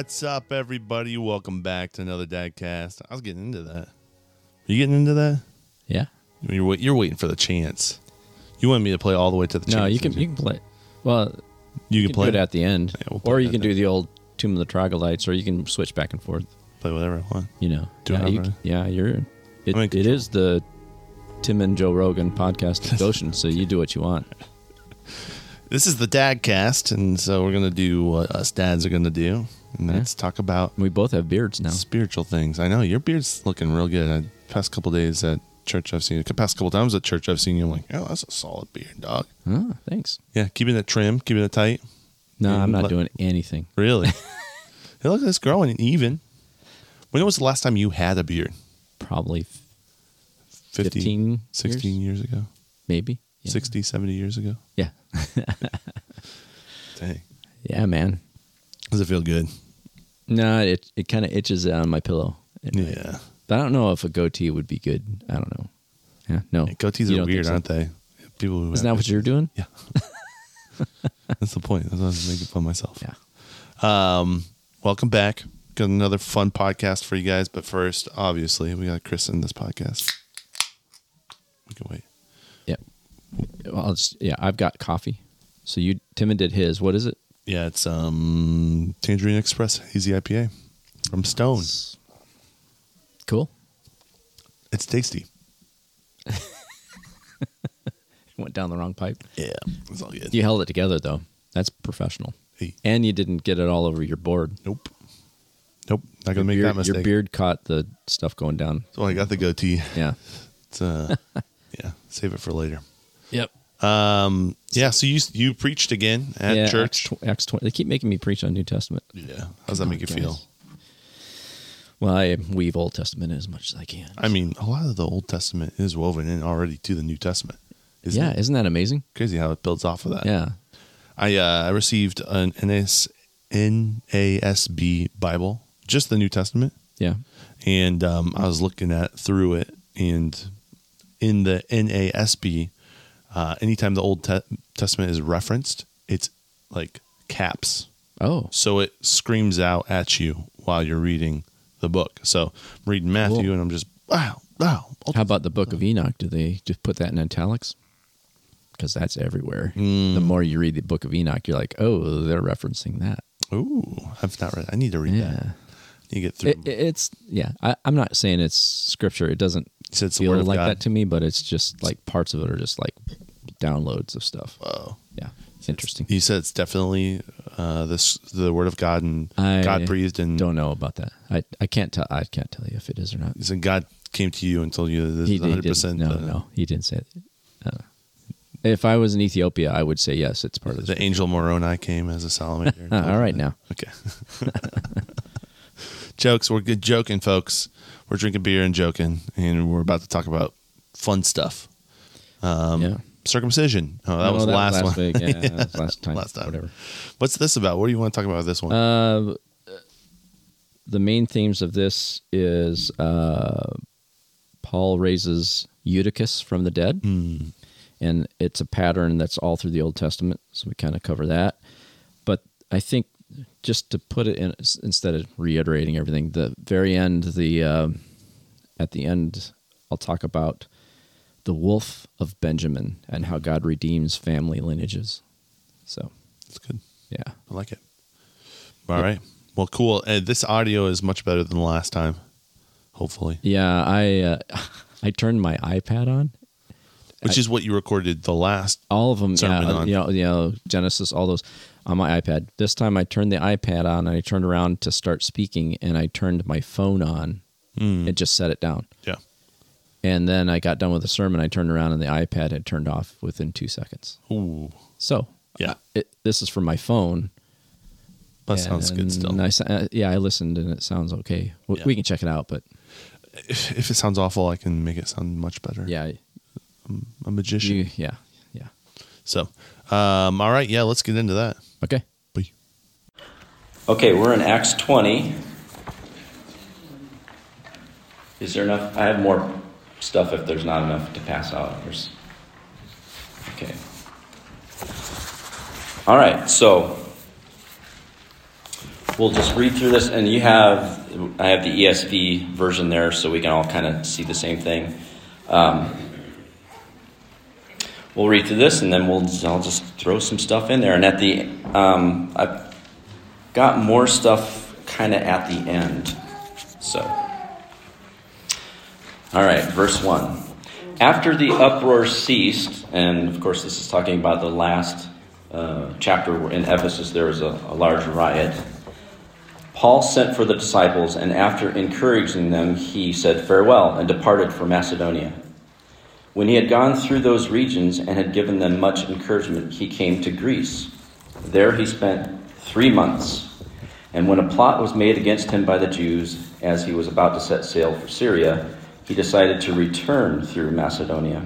What's up, everybody? Welcome back to another Dadcast. I was getting into that. Are you getting into that? Yeah. You're waiting for the chance. You want me to play all the way to the chance? No, you can play. Well, you can play do it at the end, Yeah, we'll play or it you at can the do the old Tomb of the Troglodytes, or you can switch back and forth. Play whatever I want. You know. Do yeah, it you, however. yeah, you're. I'm in It control. is the Tim and Joe Rogan podcast of Goshen, so you do what you want. This is the Dadcast, and so we're going to do what us dads are going to do, and that's talk about We both have beards now. spiritual things. I know, your beard's looking real good. Past couple days at church I've seen you. The past couple times at church I've seen you, I'm like, oh, that's a solid beard, dog. Oh, thanks. Yeah, keeping it trim, keeping it tight. No, Yeah, I'm not doing anything. Really? Hey, look, it's growing even. When was the last time you had a beard? Probably 15, 16 years? years ago? Maybe. Yeah. 60, 70 years ago? Yeah. Dang. Yeah, man. Does it feel good? No, it kind of itches on my pillow. Yeah. But I don't know if a goatee would be good. I don't know. Yeah, no. Hey, goatees You are don't weird, think so? aren't they? People who Isn't have that what you're doing? Yeah. That's the point. That's why I was making fun of myself. Yeah. Welcome back. Got another fun podcast for you guys. But first, obviously, we got Chris in this podcast. We can wait. Yeah. Well, I've got coffee. So Tim did his. What is it? Yeah, it's Tangerine Express Hazy IPA from Stone. Cool. It's tasty. Went down the wrong pipe. Yeah, it's all good. You held it together though. That's professional. Hey. And you didn't get it all over your board. Nope. Not gonna make that mistake. Your beard caught the stuff going down. So I got the goatee. Yeah. It's yeah. Save it for later. Yep. Yeah. So you preached again at church. Acts 20. They keep making me preach on New Testament. Yeah. How does that make you feel? Well, I weave Old Testament as much as I can. I mean, a lot of the Old Testament is woven in already to the New Testament. Isn't that amazing? Crazy how it builds off of that. Yeah. I received an NASB Bible, just the New Testament. Yeah. And I was looking through it, and in the NASB, anytime the Old Testament is referenced, it's like caps. Oh. So it screams out at you while you're reading the book. So I'm reading Matthew, Cool. and I'm just, wow. How about the Book of Enoch? Do they just put that in italics? Because that's everywhere. The more you read the Book of Enoch, you're like, oh, they're referencing that. Ooh, I've not read. I need to read that. You get through. I'm not saying it's scripture. It doesn't You said it's the feel word of like God. that to me, but it's just like parts of it are just like downloads of stuff. Whoa. Yeah, interesting. You said it's definitely the word of God and I God breathed, and Don't know about that. I can't tell. I can't tell you if it is or not. you said God came to you and told you this is 100%. No, he didn't say it. If I was in Ethiopia, I would say yes. It's part of The angel Moroni came as a salamander. All right, now. Okay. Jokes. We're good joking, folks. We're drinking beer and joking, and we're about to talk about fun stuff. Yeah. Circumcision. Oh, that was the last one. Week. Yeah, that was last time. Last time. Whatever. What's this about? What do you want to talk about with this one? The main themes of this is Paul raises Eutychus from the dead, and it's a pattern that's all through the Old Testament, so we kind of cover that. But I think just to put it in, instead of reiterating everything, the very end, at the end, I'll talk about the wolf of Benjamin and how God redeems family lineages. So That's good. yeah. I like it. All right. Well, cool. This audio is much better than the last time, hopefully. Yeah, I turned my iPad on. Which is what you recorded the last. All of them, sermon on. you know, Genesis, all those on my iPad. This time I turned the iPad on and I turned around to start speaking and I turned my phone on and just set it down. Yeah. And then I got done with the sermon. I turned around and the iPad had turned off within 2 seconds. Ooh. So Yeah. This is from my phone. That sounds good still. I listened and it sounds okay. Yeah. We can check it out, but If it sounds awful, I can make it sound much better. yeah. I'm a magician. Yeah. So, all right. Yeah, let's get into that. Okay. Bye. Okay, we're in Acts 20. Is there enough? I have more stuff if there's not enough to pass out. Okay. All right, so we'll just read through this, and I have the ESV version there, so we can all kind of see the same thing. We'll read through this, and then I'll just throw some stuff in there. And at the I've got more stuff kind of at the end. So, all right, verse 1. After the uproar ceased, and of course this is talking about the last chapter where in Ephesus there was a large riot, Paul sent for the disciples, and after encouraging them, he said farewell and departed for Macedonia. When he had gone through those regions and had given them much encouragement, he came to Greece. There he spent 3 months. And when a plot was made against him by the Jews, as he was about to set sail for Syria, he decided to return through Macedonia.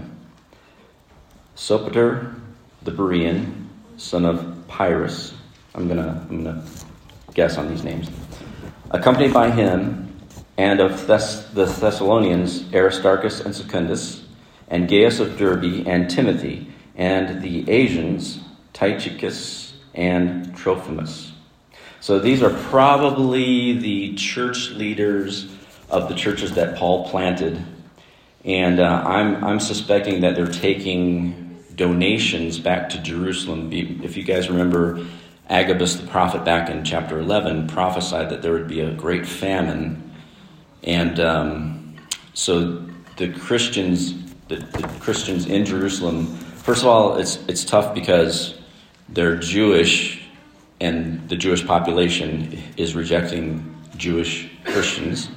Sopater the Berean, son of Pyrrhus, I'm gonna guess on these names, accompanied by him, and of the Thessalonians, Aristarchus and Secundus, and Gaius of Derbe, and Timothy, and the Asians, Tychicus and Trophimus. So these are probably the church leaders of the churches that Paul planted. And I'm suspecting that they're taking donations back to Jerusalem. If you guys remember, Agabus the prophet back in chapter 11 prophesied that there would be a great famine. And so the Christians in Jerusalem, first of all, it's tough because they're Jewish, and the Jewish population is rejecting Jewish Christians.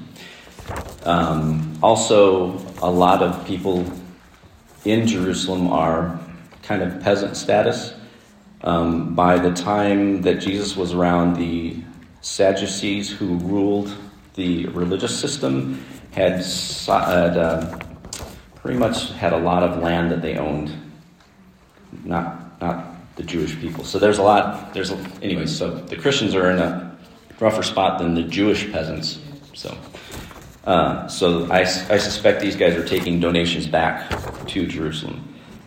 Also, a lot of people in Jerusalem are kind of peasant status. By the time that Jesus was around, the Sadducees who ruled the religious system had pretty much had a lot of land that they owned, not the Jewish people. So anyway, so the Christians are in a rougher spot than the Jewish peasants. So I suspect these guys are taking donations back to Jerusalem.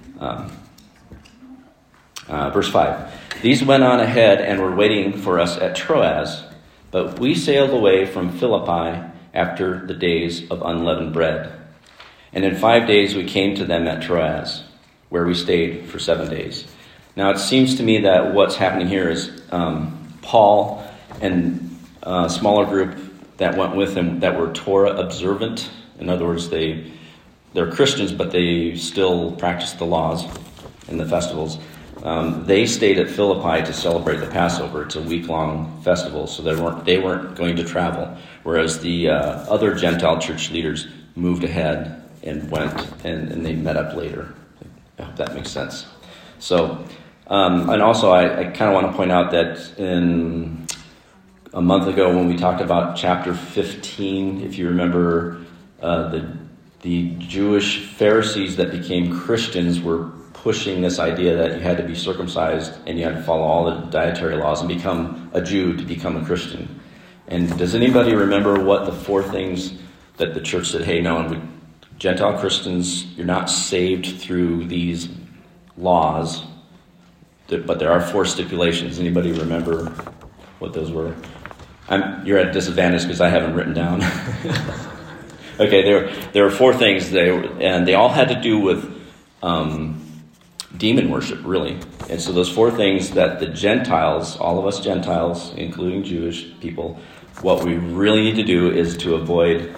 Verse 5. These went on ahead and were waiting for us at Troas, but we sailed away from Philippi after the days of unleavened bread. And in 5 days we came to them at Troas, where we stayed for 7 days. Now it seems to me that what's happening here is Paul and a smaller group that went with him that were Torah observant. In other words, they're Christians, but they still practice the laws and the festivals. They stayed at Philippi to celebrate the Passover. It's a week-long festival, so they weren't going to travel. Whereas the other Gentile church leaders moved ahead and went, and they met up later. I hope that makes sense. So, and also I kind of want to point out that in a month ago when we talked about chapter 15, if you remember, the Jewish Pharisees that became Christians were pushing this idea that you had to be circumcised and you had to follow all the dietary laws and become a Jew to become a Christian. And does anybody remember what the 4 things that the church said, hey, no, Gentile Christians, you're not saved through these laws, but there are 4 stipulations. Anybody remember what those were? You're at a disadvantage because I haven't written down. Okay, there were 4 things, and they all had to do with demon worship, really. And so those 4 things that the Gentiles, all of us Gentiles, including Jewish people, what we really need to do is to avoid,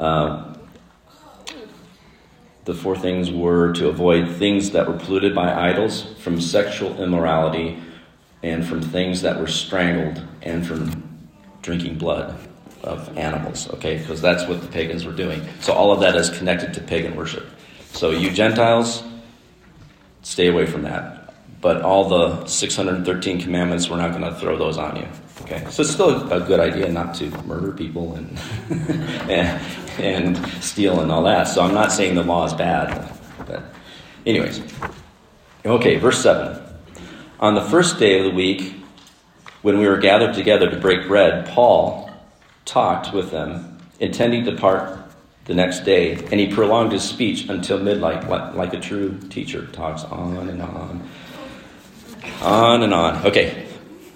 the 4 things were to avoid things that were polluted by idols, from sexual immorality, and from things that were strangled, and from drinking blood of animals, okay? Because that's what the pagans were doing. So all of that is connected to pagan worship. So you Gentiles, stay away from that. But all the 613 commandments, we're not going to throw those on you. Okay, so it's still a good idea not to murder people and and steal and all that. So I'm not saying the law is bad. But anyways. Okay, verse 7. On the first day of the week, when we were gathered together to break bread, Paul talked with them, intending to depart the next day, and he prolonged his speech until midnight, like a true teacher talks on and on. On and on. Okay.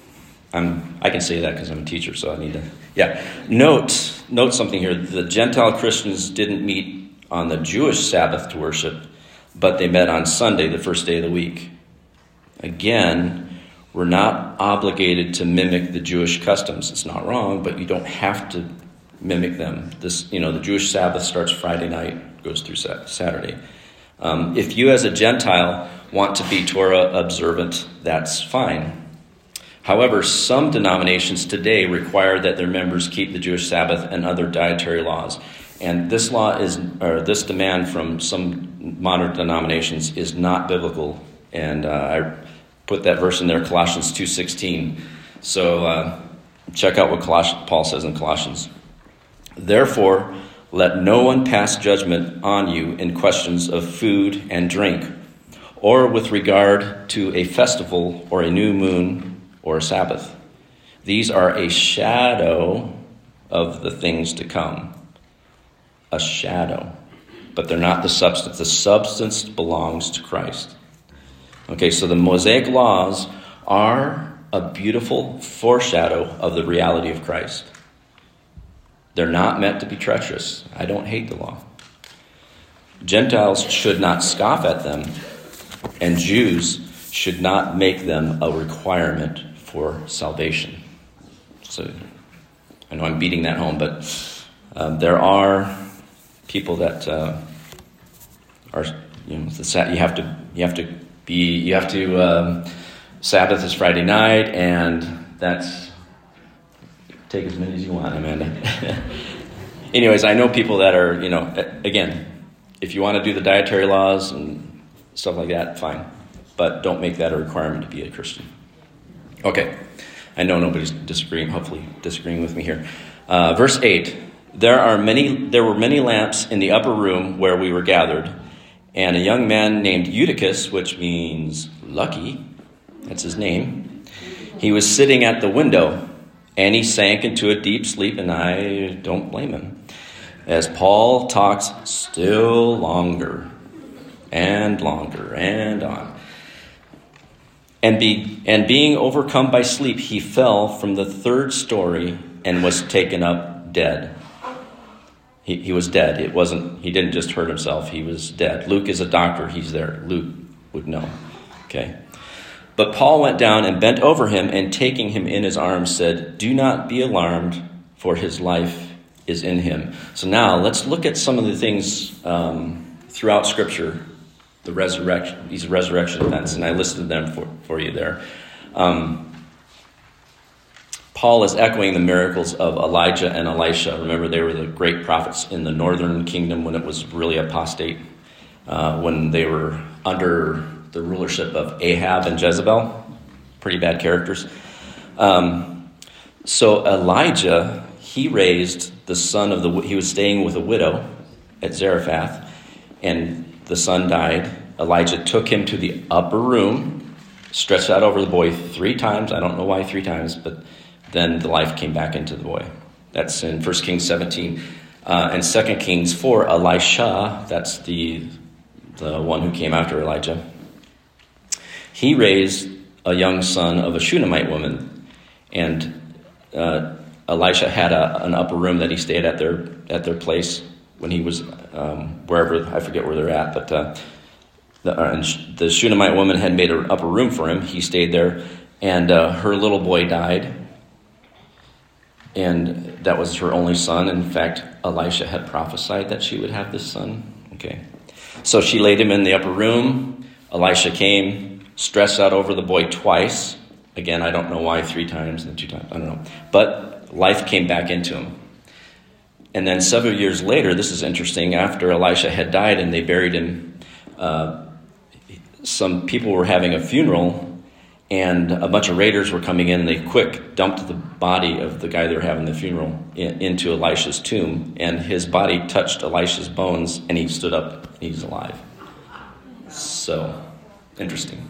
I can say that because I'm a teacher, so I need to. Yeah. Note something here. The Gentile Christians didn't meet on the Jewish Sabbath to worship, but they met on Sunday, the first day of the week. Again, we're not obligated to mimic the Jewish customs. It's not wrong, but you don't have to mimic them. The Jewish Sabbath starts Friday night, goes through Saturday. If you as a Gentile want to be Torah observant, that's fine. However, some denominations today require that their members keep the Jewish Sabbath and other dietary laws. And this this demand from some modern denominations is not biblical. And I put that verse in there, Colossians 2:16. So check out what Paul says in Colossians. Therefore, let no one pass judgment on you in questions of food and drink, or with regard to a festival or a new moon or a Sabbath. These are a shadow of the things to come. A shadow. But they're not the substance. The substance belongs to Christ. Okay, so the Mosaic laws are a beautiful foreshadow of the reality of Christ. They're not meant to be treacherous. I don't hate the law. Gentiles should not scoff at them, and Jews should not make them a requirement for salvation. So I know I'm beating that home, but there are people that are, Sabbath is Friday night, and that's, take as many as you want, Amanda. Anyways, I know people that are, again, if you want to do the dietary laws and stuff like that, fine. But don't make that a requirement to be a Christian. Okay. I know nobody's hopefully disagreeing with me here. Verse 8. There were many lamps in the upper room where we were gathered, and a young man named Eutychus, which means lucky, that's his name, he was sitting at the window, and he sank into a deep sleep, and I don't blame him, as Paul talks still longer and longer and on. And being overcome by sleep, he fell from the third story and was taken up dead. He was dead. He didn't just hurt himself. He was dead. Luke is a doctor. He's there. Luke would know. Okay. But Paul went down and bent over him, and taking him in his arms said, "Do not be alarmed, for his life is in him." So now let's look at some of the things throughout Scripture, these resurrection events, and I listed them for you there. Paul is echoing the miracles of Elijah and Elisha. Remember, they were the great prophets in the northern kingdom when it was really apostate, when they were under the rulership of Ahab and Jezebel. Pretty bad characters. So Elijah, he raised the son of he was staying with a widow at Zarephath, and the son died. Elijah took him to the upper room, stretched out over the boy 3 times. I don't know why 3 times, but then the life came back into the boy. That's in 1 Kings 17. And 2 Kings 4, Elisha, that's the one who came after Elijah. He raised a young son of a Shunammite woman. And Elisha had an upper room that he stayed at their place when he was wherever, I forget where they're at, but the Shunammite woman had made an upper room for him. He stayed there, and her little boy died. And that was her only son. In fact, Elisha had prophesied that she would have this son. Okay. So she laid him in the upper room. Elisha came, stressed out over the boy twice. Again, I don't know why 3 times and 2 times. I don't know. But life came back into him. And then several years later, this is interesting, after Elisha had died and they buried him, some people were having a funeral, and a bunch of raiders were coming in, and they dumped the body of the guy they were having the funeral into Elisha's tomb, and his body touched Elisha's bones, and he stood up, and he's alive. So, interesting.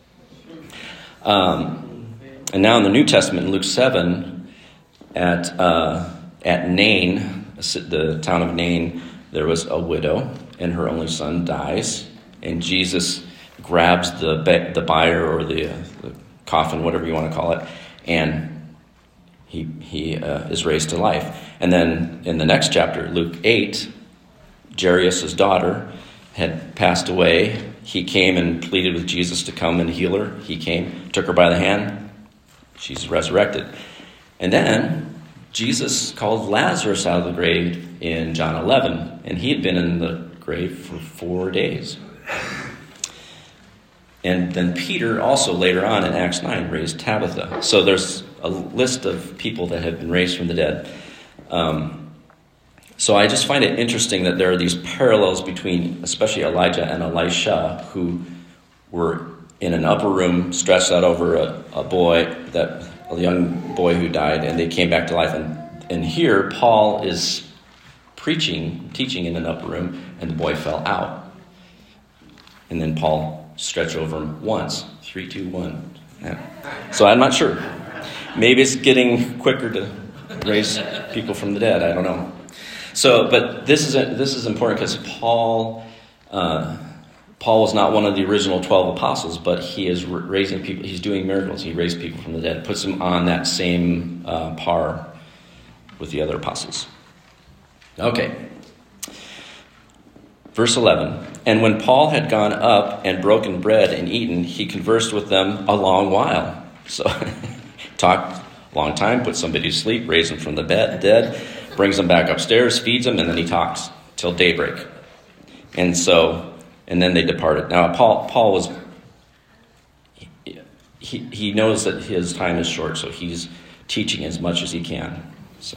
And now in the New Testament, in Luke 7, at Nain, the town of Nain, there was a widow, and her only son dies, and Jesus grabs the bier or the coffin, whatever you want to call it, and he is raised to life. And then in the next chapter, Luke 8, Jairus' daughter had passed away. He came and pleaded with Jesus to come and heal her. He came, took her by the hand. She's resurrected. And then Jesus called Lazarus out of the grave in John 11, and he had been in the grave for 4 days. And then Peter also later on in Acts 9 raised Tabitha. So there's a list of people that have been raised from the dead. So I just find it interesting that there are these parallels between especially Elijah and Elisha, who were in an upper room stretched out over a young boy who died, and they came back to life. And here Paul is teaching in an upper room, and the boy fell out. And then Paul stretched over him once. 3, 2, 1. Yeah. So I'm not sure. Maybe it's getting quicker to raise people from the dead. I don't know. So, but this is important because Paul was not one of the original 12 apostles, but he is raising people. He's doing miracles. He raised people from the dead, puts them on that same par with the other apostles. Okay. Verse 11. And when Paul had gone up and broken bread and eaten, he conversed with them a long while. So, talked a long time, put somebody to sleep, raised them from the dead, brings them back upstairs, feeds them, and then he talks till daybreak. And then they departed. Now, Paul was, he knows that his time is short, so he's teaching as much as he can. So,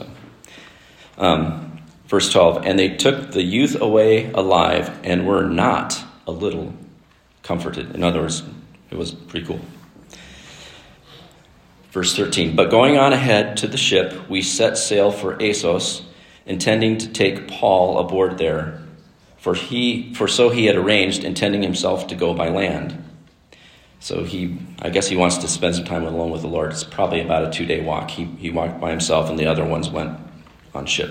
verse 12, and they took the youth away alive and were not a little comforted. In other words, it was pretty cool. Verse 13, but going on ahead to the ship, we set sail for Assos, intending to take Paul aboard there, for so he had arranged, intending himself to go by land. So I guess he wants to spend some time alone with the Lord. It's probably about a 2-day walk. He walked by himself, and the other ones went on ship.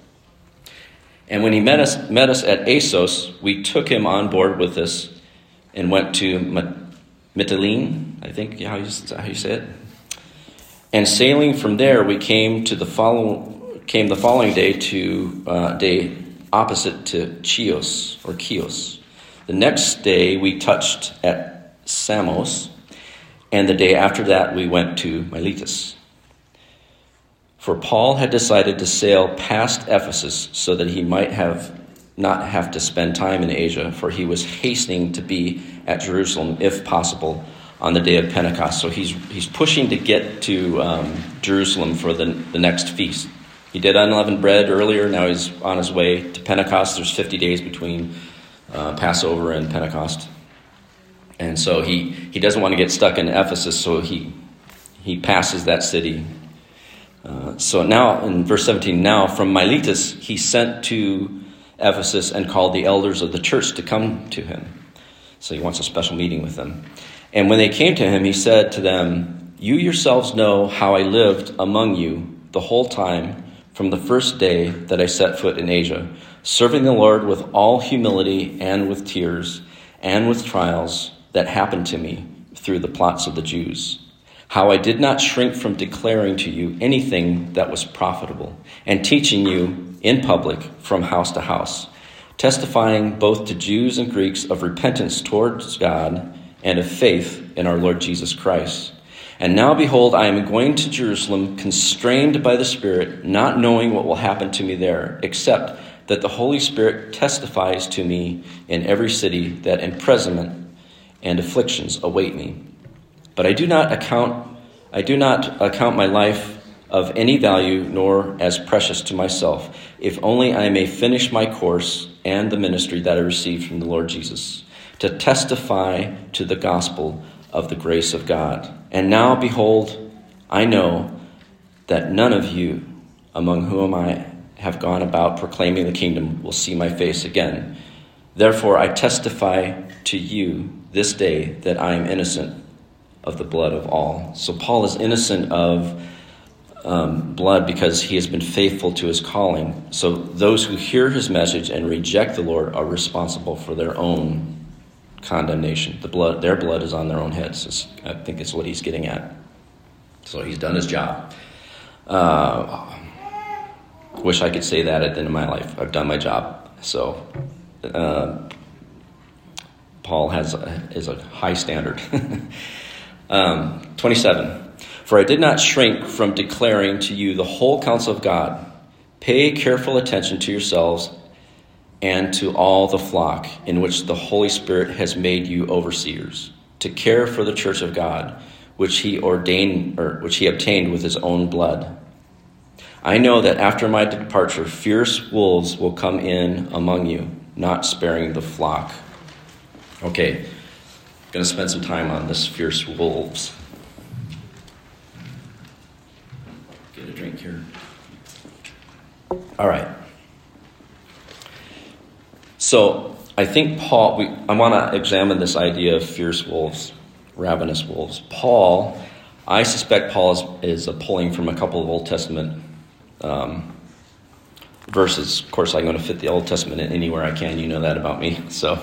And when he met us at Assos, we took him on board with us and went to Mytilene, I think how you say it. And sailing from there, we came the following day to day opposite to Chios. The next day we touched at Samos, and the day after that we went to Miletus. For Paul had decided to sail past Ephesus so that he might not have to spend time in Asia, for he was hastening to be at Jerusalem, if possible, on the day of Pentecost. So he's pushing to get to Jerusalem for the next feast. He did unleavened bread earlier. Now he's on his way to Pentecost. There's 50 days between Passover and Pentecost. And so he doesn't want to get stuck in Ephesus, so he passes that city. So now, in verse 17, now from Miletus he sent to Ephesus and called the elders of the church to come to him. So he wants a special meeting with them. And when they came to him, he said to them, you yourselves know how I lived among you the whole time from the first day that I set foot in Asia, serving the Lord with all humility and with tears and with trials that happened to me through the plots of the Jews. How I did not shrink from declaring to you anything that was profitable and teaching you in public from house to house, testifying both to Jews and Greeks of repentance towards God and of faith in our Lord Jesus Christ. And now, behold, I am going to Jerusalem, constrained by the Spirit, not knowing what will happen to me there, except that the Holy Spirit testifies to me in every city that imprisonment and afflictions await me. But I do not account my life of any value, nor as precious to myself, if only I may finish my course and the ministry that I received from the Lord Jesus, to testify to the gospel of the grace of God. And now, behold, I know that none of you among whom I have gone about proclaiming the kingdom will see my face again. Therefore, I testify to you this day that I am innocent of the blood of all. So Paul is innocent of blood because he has been faithful to his calling. So those who hear his message and reject the Lord are responsible for their own condemnation. Their blood is on their own heads. I think it's what he's getting at. So he's done his job. Wish I could say that at the end of my life. I've done my job. So Paul is a high standard. 27. For I did not shrink from declaring to you the whole counsel of God. Pay careful attention to yourselves and to all the flock in which the Holy Spirit has made you overseers, to care for the church of God, which he obtained with his own blood. I know that after my departure, fierce wolves will come in among you, not sparing the flock. Okay, I'm going to spend some time on this fierce wolves. Get a drink here. All right. So I think I want to examine this idea of fierce wolves, ravenous wolves. I suspect Paul is pulling from a couple of Old Testament verses. Of course, I'm going to fit the Old Testament in anywhere I can. You know that about me. So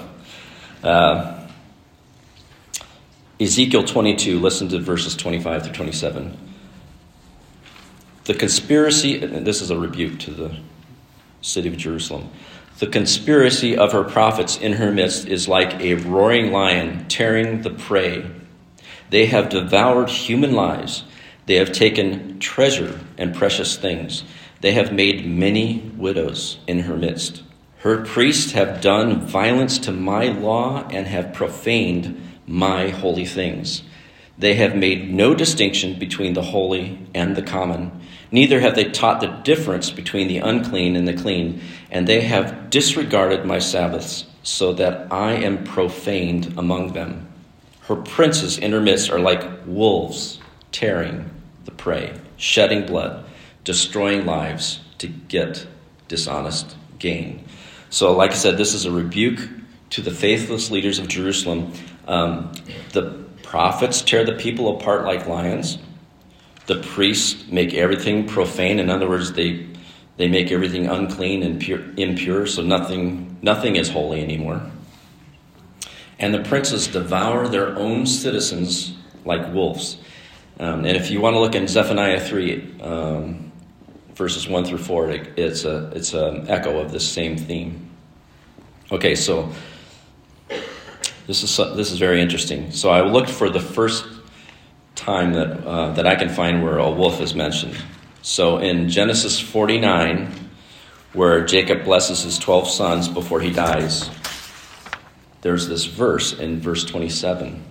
Ezekiel 22, listen to verses 25 through 27. The conspiracy, and this is a rebuke to the city of Jerusalem. The conspiracy of her prophets in her midst is like a roaring lion tearing the prey. They have devoured human lives. They have taken treasure and precious things. They have made many widows in her midst. Her priests have done violence to my law and have profaned my holy things. They have made no distinction between the holy and the common. Neither have they taught the difference between the unclean and the clean, and they have disregarded my Sabbaths, so that I am profaned among them. Her princes in her midst are like wolves, tearing the prey, shedding blood, destroying lives to get dishonest gain. So, like I said, this is a rebuke to the faithless leaders of Jerusalem. The prophets tear the people apart like lions. The priests make everything profane. In other words, they make everything unclean and impure, so nothing is holy anymore. And the princes devour their own citizens like wolves. And if you want to look in Zephaniah 3, verses 1 through 4, it's an echo of this same theme. Okay, so this is very interesting. So I looked for the first time that I can find where a wolf is mentioned. So in Genesis 49, where Jacob blesses his 12 sons before he dies, there's this verse in verse 27.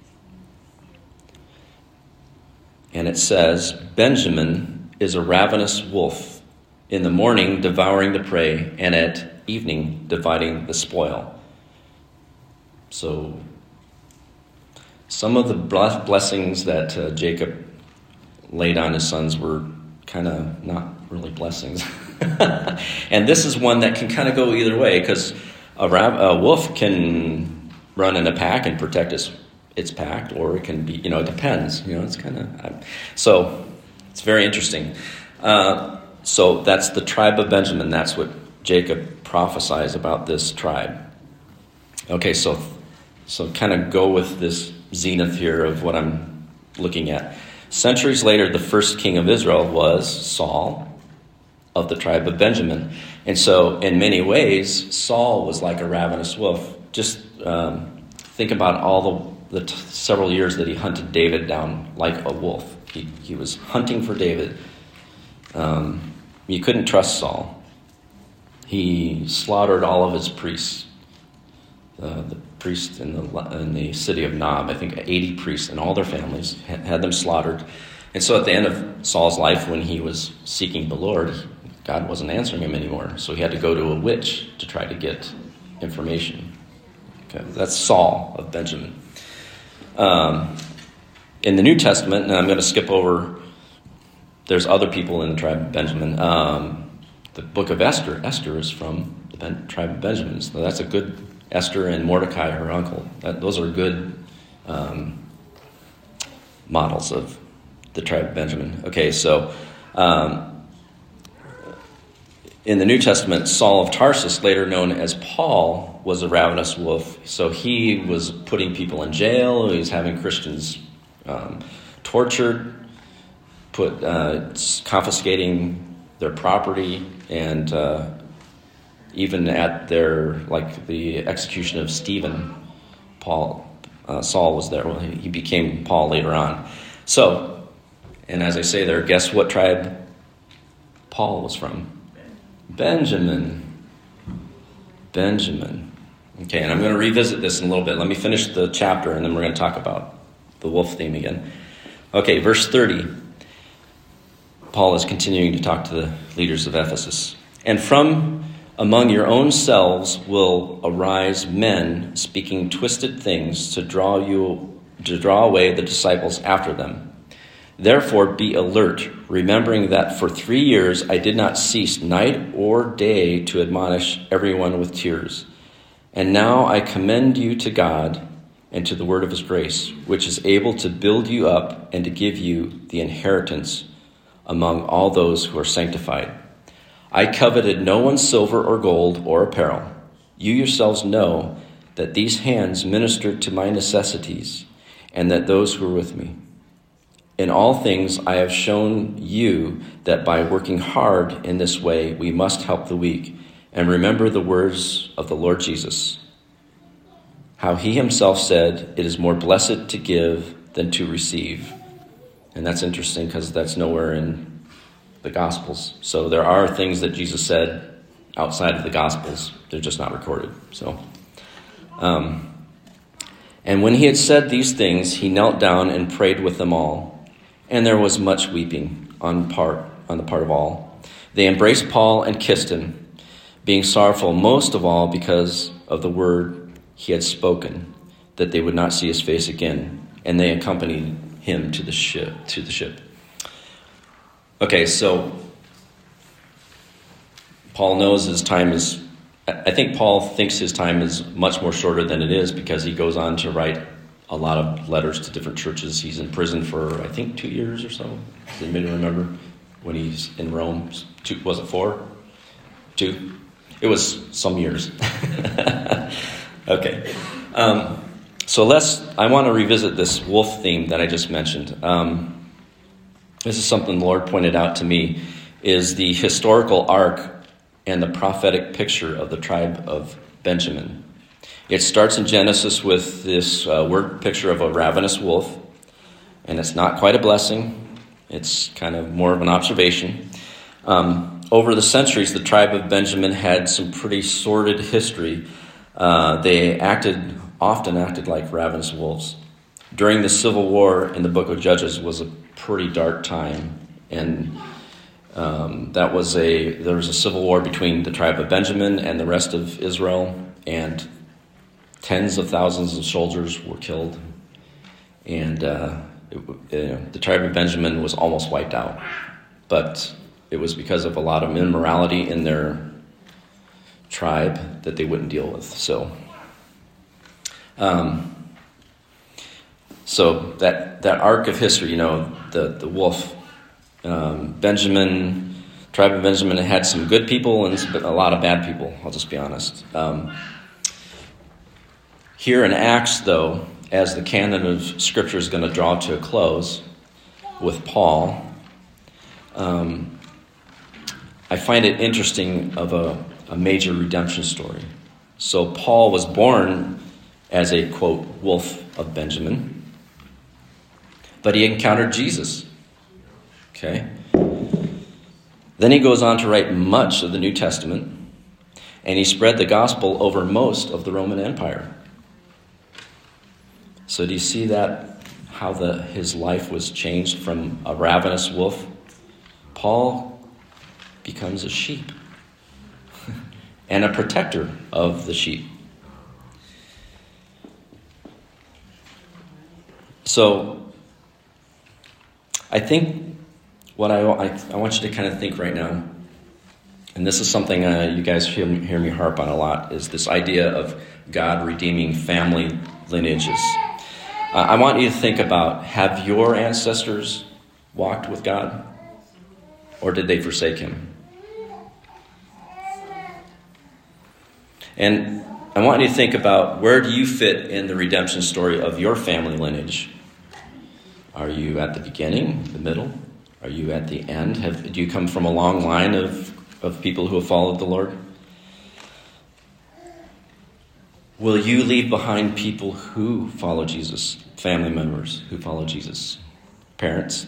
And it says, Benjamin is a ravenous wolf, in the morning devouring the prey, and at evening dividing the spoil. So some of the blessings that Jacob laid on his sons were kind of not really blessings. And this is one that can kind of go either way, because a wolf can run in a pack and protect its pack, or it can be, it depends. It's kind of... So it's very interesting. So that's the tribe of Benjamin. That's what Jacob prophesies about this tribe. Okay, so kind of go with this zenith here of what I'm looking at. Centuries later, the first king of Israel was Saul of the tribe of Benjamin. And so in many ways, Saul was like a ravenous wolf. Just think about all the several years that he hunted David down like a wolf. He was hunting for David. You couldn't trust Saul. He slaughtered all of his priests. The priests in the city of Nob, I think 80 priests and all their families, had them slaughtered. And so at the end of Saul's life, when he was seeking the Lord, God wasn't answering him anymore. So he had to go to a witch to try to get information. Okay, that's Saul of Benjamin. In the New Testament, and I'm going to skip over, there's other people in the tribe of Benjamin. The book of Esther is from the tribe of Benjamin. So that's a good... Esther and Mordecai, her uncle. Those are good models of the tribe of Benjamin. Okay, so in the New Testament, Saul of Tarsus, later known as Paul, was a ravenous wolf. So he was putting people in jail. He was having Christians tortured. confiscating their property, and even at the execution of Stephen, Saul was there. Well, he became Paul later on. So, and as I say there, guess what tribe Paul was from? Benjamin. Okay, and I'm going to revisit this in a little bit. Let me finish the chapter, and then we're going to talk about the wolf theme again. Okay, verse 30. Paul is continuing to talk to the leaders of Ephesus. And from among your own selves will arise men speaking twisted things to draw away the disciples after them. Therefore be alert, remembering that for 3 years I did not cease night or day to admonish everyone with tears. And now I commend you to God and to the word of his grace, which is able to build you up and to give you the inheritance among all those who are sanctified. I coveted no one's silver or gold or apparel. You yourselves know that these hands ministered to my necessities, and that those who were with me. In all things I have shown you that by working hard in this way we must help the weak, and remember the words of the Lord Jesus, how he himself said, it is more blessed to give than to receive. And that's interesting because that's nowhere in the Gospels. So there are things that Jesus said outside of the Gospels. They're just not recorded. So, and when he had said these things, he knelt down and prayed with them all. And there was much weeping on the part of all. They embraced Paul and kissed him, being sorrowful most of all because of the word he had spoken, that they would not see his face again. And they accompanied him to the ship. Okay, so Paul knows his time is, I think Paul thinks his time is much more shorter than it is because he goes on to write a lot of letters to different churches. He's in prison for, I think, 2 years or so. Does anybody remember when he's in Rome? Was it 4? 2? It was some years. Okay. So I want to revisit this wolf theme that I just mentioned. This is something the Lord pointed out to me, is the historical arc and the prophetic picture of the tribe of Benjamin. It starts in Genesis with this word picture of a ravenous wolf, and it's not quite a blessing. It's kind of more of an observation. Over the centuries, the tribe of Benjamin had some pretty sordid history. They often acted like ravenous wolves. During the Civil War in the book of Judges was a pretty dark time, and there was a civil war between the tribe of Benjamin and the rest of Israel, and tens of thousands of soldiers were killed, and the tribe of Benjamin was almost wiped out. But it was because of a lot of immorality in their tribe that they wouldn't deal with. So that arc of history, the wolf, tribe of Benjamin had some good people and a lot of bad people, I'll just be honest. Here in Acts, though, as the canon of Scripture is going to draw to a close with Paul, I find it interesting of a major redemption story. So Paul was born as a, quote, wolf of Benjamin, but he encountered Jesus. Okay? Then he goes on to write much of the New Testament, and he spread the gospel over most of the Roman Empire. So do you see that, how his life was changed from a ravenous wolf? Paul becomes a sheep and a protector of the sheep. So I think what I want you to kind of think right now, and this is something you guys hear me harp on a lot, is this idea of God redeeming family lineages. I want you to think about, have your ancestors walked with God, or did they forsake him? And I want you to think about, where do you fit in the redemption story of your family lineage? Are you at the beginning, the middle, Are you at the end? Do you come from a long line of people who have followed the Lord? Will you leave behind people who follow Jesus, family members who follow Jesus, parents?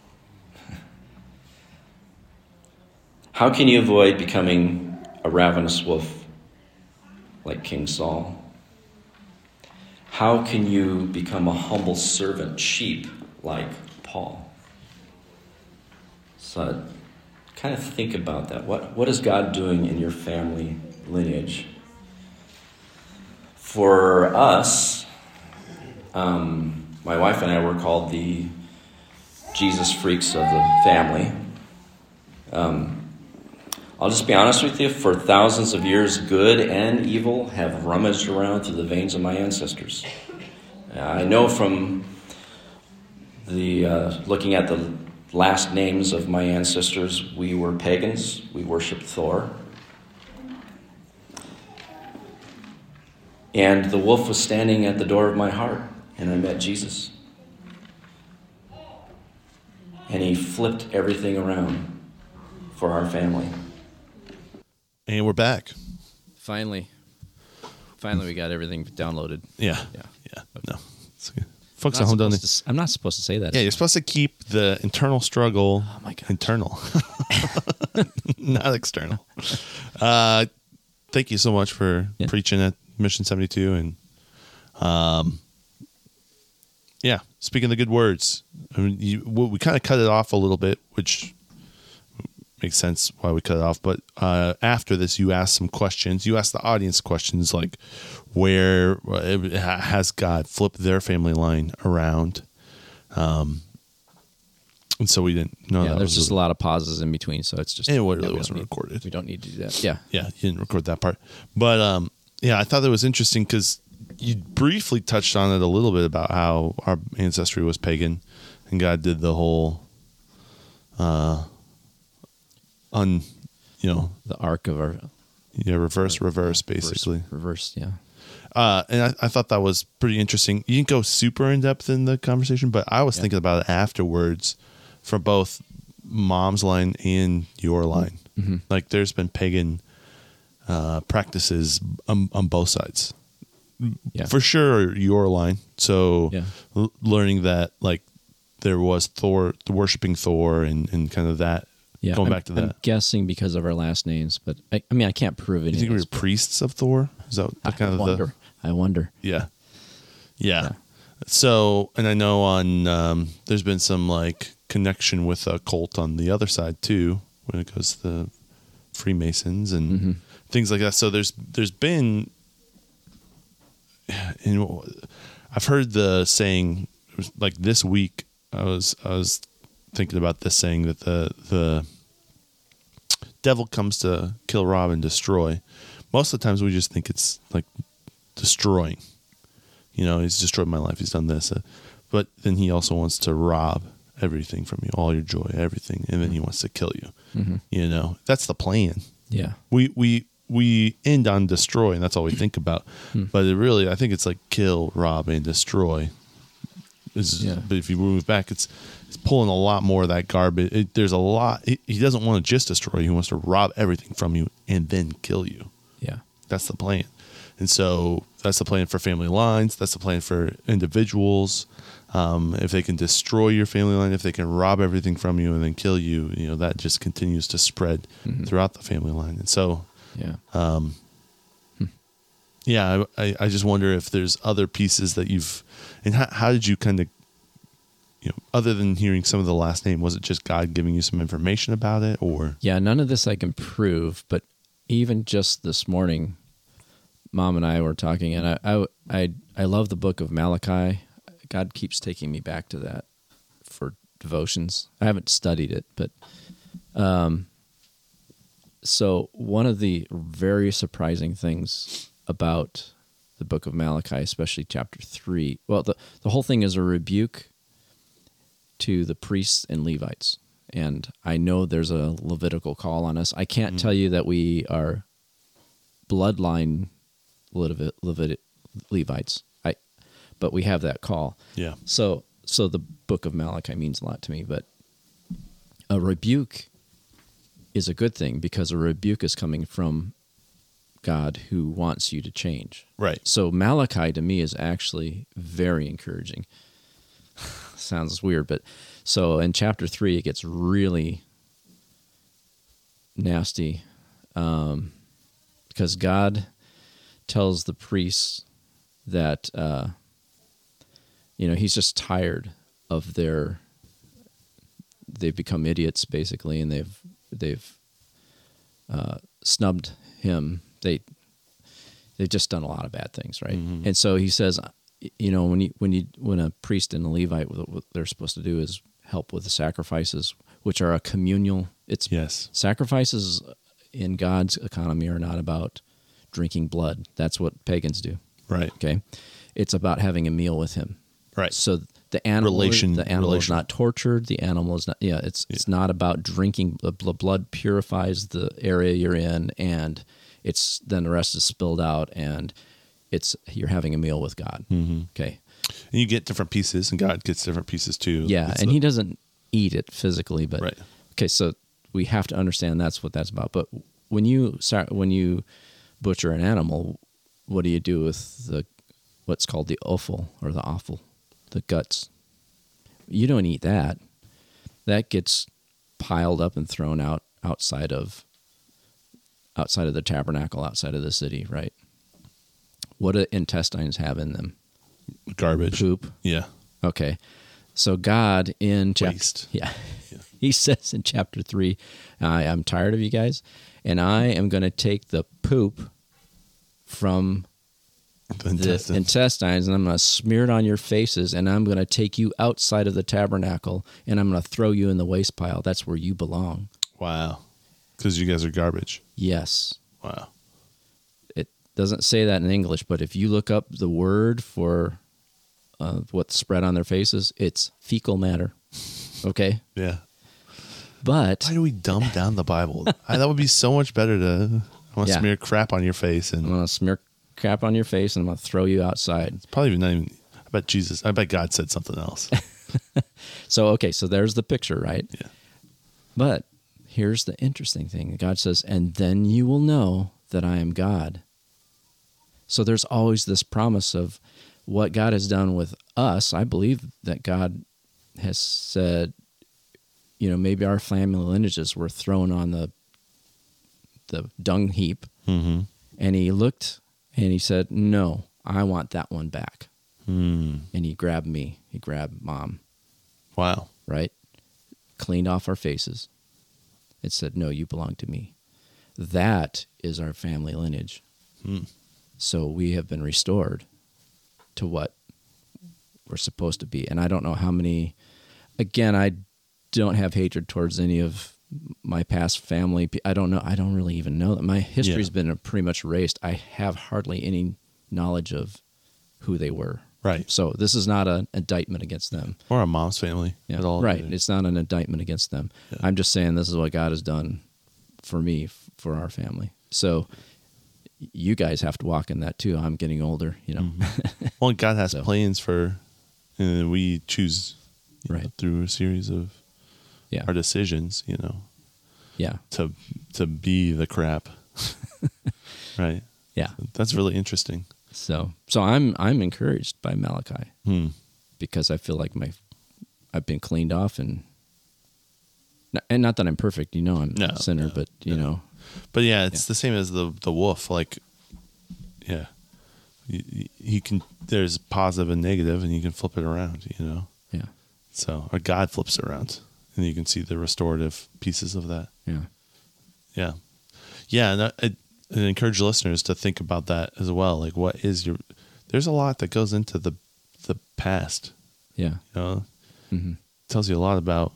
How can you avoid becoming a ravenous wolf like King Saul? How can you become a humble servant sheep like Paul? So kind of think about that. What is God doing in your family lineage? For us, my wife and I were called the Jesus freaks of the family. I'll just be honest with you, for thousands of years, good and evil have rummaged around through the veins of my ancestors. I know from the looking at the last names of my ancestors, we were pagans. We worshipped Thor. And the wolf was standing at the door of my heart, and I met Jesus. And he flipped everything around for our family. And we're back. Finally, we got everything downloaded. Yeah. Okay. No. It's okay. Folks at home don't. I'm not supposed to say that. Yeah, you're supposed to keep the internal struggle internal, not external. Thank you so much for preaching at Mission 72, and speaking the good words. I mean, we kind of cut it off a little bit, which makes sense why we cut it off. But after this, you asked some questions. You asked the audience questions like, where has God flipped their family line around? And so we didn't know. Yeah, there's just a lot of pauses in between, so it's just. And it really wasn't recorded. We don't need to do that. Yeah. Yeah, you didn't record that part. But I thought that was interesting because you briefly touched on it a little bit about how our ancestry was pagan, and God did the whole, the arc of our. Yeah, reverse, basically. Reverse, yeah. And I thought that was pretty interesting. You didn't go super in depth in the conversation, but I was thinking about it afterwards from both mom's line and your line. Mm-hmm. Like there's been pagan practices on both sides. Yeah. For sure, your line. So learning that like there was Thor, worshiping Thor and kind of that. Yeah, going back to that. I'm guessing because of our last names, but I mean, I can't prove it. You think we were priests of Thor? Is that kind of I wonder. Yeah. So, and I know on there's been some like connection with a cult on the other side too, when it goes to the Freemasons and things like that. So there's been, I've heard the saying like this week. I was thinking about this saying that the devil comes to kill, rob, and destroy. Most of the times we just think it's like destroying. He's destroyed my life. He's done this. But then he also wants to rob everything from you, all your joy, everything. And then he wants to kill you. Mm-hmm. That's the plan. Yeah. We end on destroy, and that's all we think about. But it really, I think it's like kill, rob, and destroy. But if you move back, it's pulling a lot more of that garbage. There's a lot. He doesn't want to just destroy you. He wants to rob everything from you and then kill you. Yeah. That's the plan. And so that's the plan for family lines. That's the plan for individuals. If they can destroy your family line, if they can rob everything from you and then kill you, that just continues to spread throughout the family line. And so, I just wonder if there's other pieces that and how did you kind of, other than hearing some of the last name, was it just God giving you some information about it, or? Yeah, none of this I can prove, but even just this morning, Mom and I were talking, and I love the book of Malachi. God keeps taking me back to that for devotions. I haven't studied it, but so one of the very surprising things about the book of Malachi, especially chapter 3, well, the whole thing is a rebuke to the priests and Levites. And I know there's a Levitical call on us. I can't tell you that we are bloodline Levites, but we have that call. Yeah. So the book of Malachi means a lot to me. But A rebuke is a good thing because a rebuke is coming from God who wants you to change. Right. So Malachi to me is actually very encouraging. Sounds weird, but so in chapter 3 it gets really nasty because God tells the priests that he's just tired of they've become idiots basically, and they've snubbed him. They've just done a lot of bad things, right? Mm-hmm. And so he says, when a priest and a Levite, what they're supposed to do is help with the sacrifices, which are a communal. Sacrifices in God's economy are not about drinking blood. That's what pagans do. Right. Okay. It's about having a meal with him. Right. So the animal is not tortured. The animal is not. Yeah. It's not about drinking. The blood purifies the area you're in, and then the rest is spilled out, and you're having a meal with God. Mm-hmm. Okay. And you get different pieces, and God gets different pieces too. Yeah, and he doesn't eat it physically, but right. Okay, so we have to understand that's what that's about. But when you butcher an animal, what do you do with what's called the offal or the offal, the guts? You don't eat that. That gets piled up and thrown outside of the tabernacle, outside of the city, right? What do intestines have in them? Garbage. Poop. Yeah. Okay. So God in waste. He says in chapter 3, I'm tired of you guys, and I am going to take the poop from the intestines, and I'm going to smear it on your faces, and I'm going to take you outside of the tabernacle, and I'm going to throw you in the waste pile. That's where you belong. Wow. Because you guys are garbage. Yes. Wow. It doesn't say that in English, but if you look up the word for what's spread on their faces, it's fecal matter. Okay? Yeah. But why do we dumb down the Bible? That would be so much better to smear crap on your face. I'm going to smear crap on your face, and I'm going to throw you outside. It's probably not even, I bet God said something else. So there's the picture, right? Yeah. But here's the interesting thing. God says, and then you will know that I am God. So there's always this promise of what God has done with us. I believe that God has said, maybe our family lineages were thrown on the dung heap. Mm-hmm. And he looked and he said, no, I want that one back. Mm. And he grabbed me. He grabbed Mom. Wow. Right? Cleaned off our faces. It said, no, you belong to me. That is our family lineage. Mm. So we have been restored to what we're supposed to be. And I don't know how many, again, I don't have hatred towards any of my past family. I don't know. I don't really even know that. My history's been pretty much erased. I have hardly any knowledge of who they were. Right. So this is not an indictment against them. Or a Mom's family. Yeah. Right. It's not an indictment against them. Yeah. I'm just saying this is what God has done for me, for our family. So you guys have to walk in that too. I'm getting older, Mm-hmm. Well, God has plans for, and we choose through a series of our decisions, Yeah. To be the crap. Right. Yeah. That's really interesting. So I'm encouraged by Malachi because I feel like I've been cleaned off and not that I'm perfect, I'm a sinner, but But it's the same as the wolf. Like, he can. There's positive and negative, and you can flip it around. Yeah. So, or God flips it around, and you can see the restorative pieces of that. Yeah. Yeah. Yeah, and I encourage listeners to think about that as well. Like, what is there's a lot that goes into the past. Yeah. Mm-hmm. It tells you a lot about,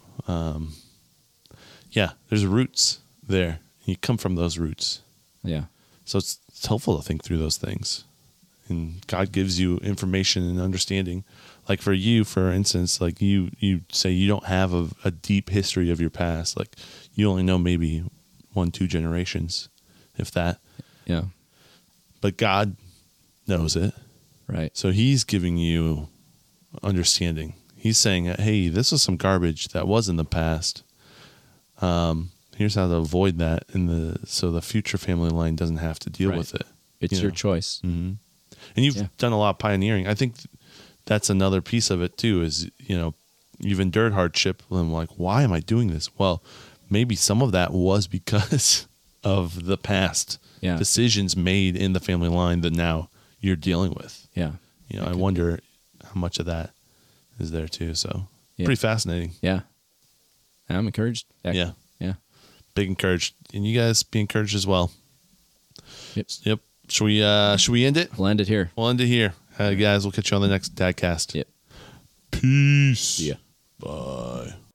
there's roots there. You come from those roots. Yeah. So it's helpful to think through those things. And God gives you information and understanding. Like for you, for instance, like you say you don't have a deep history of your past. Like you only know maybe 1-2 generations, if that. Yeah. But God knows it. Right. So he's giving you understanding. He's saying, hey, this was some garbage that was in the past. Here's how to avoid that, so the future family line doesn't have to deal Right. with it. It's your choice. Mm-hmm. And you've done a lot of pioneering. I think that's another piece of it too. Is you've endured hardship, and I'm like, why am I doing this? Well, maybe some of that was because of the past decisions made in the family line that now you're dealing with. Yeah. I wonder how much of that is there too. So pretty fascinating. Yeah. I'm encouraged. Yeah. Yeah. Big encouraged. And you guys be encouraged as well. Yep. Should we end it? We'll end it here. We'll end it here. Guys, we'll catch you on the next Dadcast. Yep. Peace. See ya. Bye.